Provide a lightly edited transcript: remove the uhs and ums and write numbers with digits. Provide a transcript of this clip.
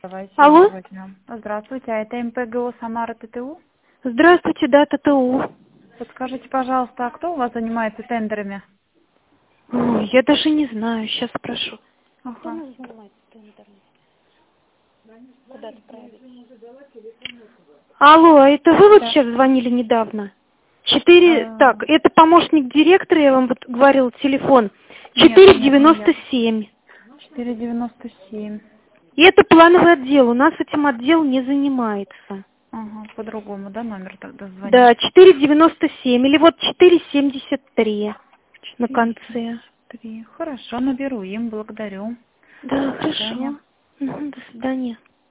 Давайте Алло? возьмем. Здравствуйте, а это МПГО Самара ТТУ? Здравствуйте, да, ТТУ. Подскажите, пожалуйста, а кто у вас занимается тендерами? Ой, я даже не знаю, сейчас спрошу. Кто у Ага. нас занимается тендерами? Куда отправить? Алло, а это вы вот Да. сейчас звонили недавно? Так, это помощник директора, я вам вот говорила, телефон. Нет, нет, не я. 497. 497. И это плановый отдел, у нас этим отдел не занимается. Ага, по-другому, да, номер тогда звонить? Да, 497 или вот 473 на конце. 473. Хорошо, наберу им, благодарю. Да, До свидания. хорошо. Мгм, до свидания.